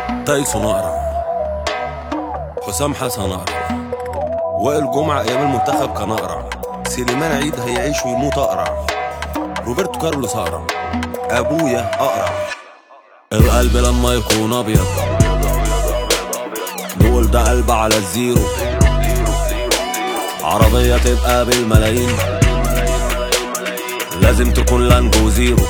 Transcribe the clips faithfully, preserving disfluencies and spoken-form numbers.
تايسون اقرع، حسام حسن اقرع، وائل جمعة ايام المنتخب كان اقرع، سليمان عيد هيعيش ويموت اقرع، روبرتو كارلوس اقرع، ابويا اقرع. القلب لما يكون ابيض نقول ده قلب على الزيرو، عربية تبقى بالملايين لازم تكون لانجو زيرو.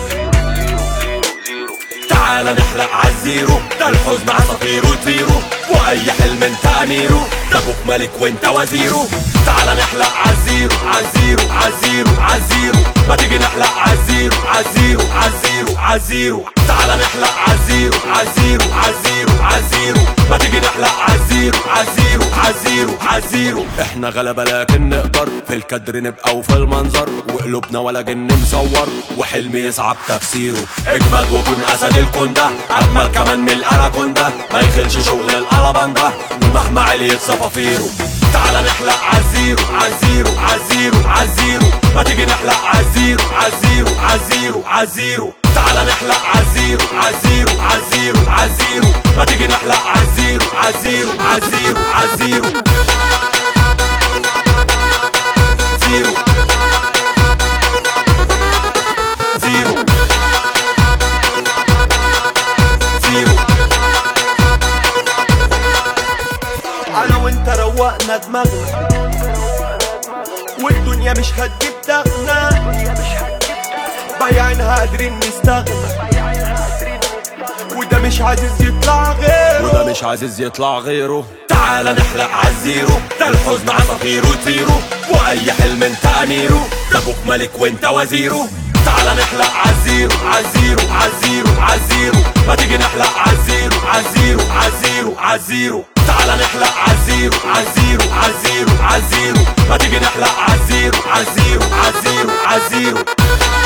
تعال نحلق عالزيرو، ده الحزن عصافيره طيره، واي حلم انت اميره، ده ابوك ملك وانت وزيره. تعال نحلق عالزيرو عالزيرو عالزيرو عالزيرو، ما تيجي نحلق عالزيرو عالزيرو عالزيرو عالزيرو. تعال نحلق عالزيرو عالزيرو عالزيرو عالزيرو، ما تيجي نحلق عالزيرو عالزيرو عالزيرو عالزيرو. احنا غلبة لكن نقدر في الكدر نبقى وفي المنظر، وقلوبنا ولا جن مصور، وحلم يصعب تفسيره. اجمد وكن اسد الكوندا، اجمل كمان من الاناكوندا، ما يخلش شغل الالاباندا ومهما عليت صفافيره. تعال نحلق عالزيرو عالزيرو عالزيرو عالزيرو، ما تيجي نحلق عالزيرو عالزيرو عالزيرو عالزيرو. تعال نحلق عالزيرو عالزيرو عالزيرو عالزيرو، ما تيجي نحلق عالزيرو عالزيرو عالزيرو عالزيرو. زيرو زيرو زيرو. انا وانت روقنا دماغنا والدنيا مش هتجيب دغنا، بايعين قادرين نستغنى، وده مش عايز يطلع غيره، وده مش عايز يطلع غيره. تعال نحلق عالزيرو، ده الحزن عصافيره طيره، واي حلم انت اميره، ده ابوك ملك وانت وزيره. تعال نحلق عالزيرو عالزيرو عالزيرو عالزيرو، ما تيجي نحلق عالزيرو عالزيرو عالزيرو عالزيرو. تعال نحلق عالزيرو عالزيرو عالزيرو عالزيرو، ما تيجي نحلق عالزيرو عالزيرو عالزيرو عالزيرو.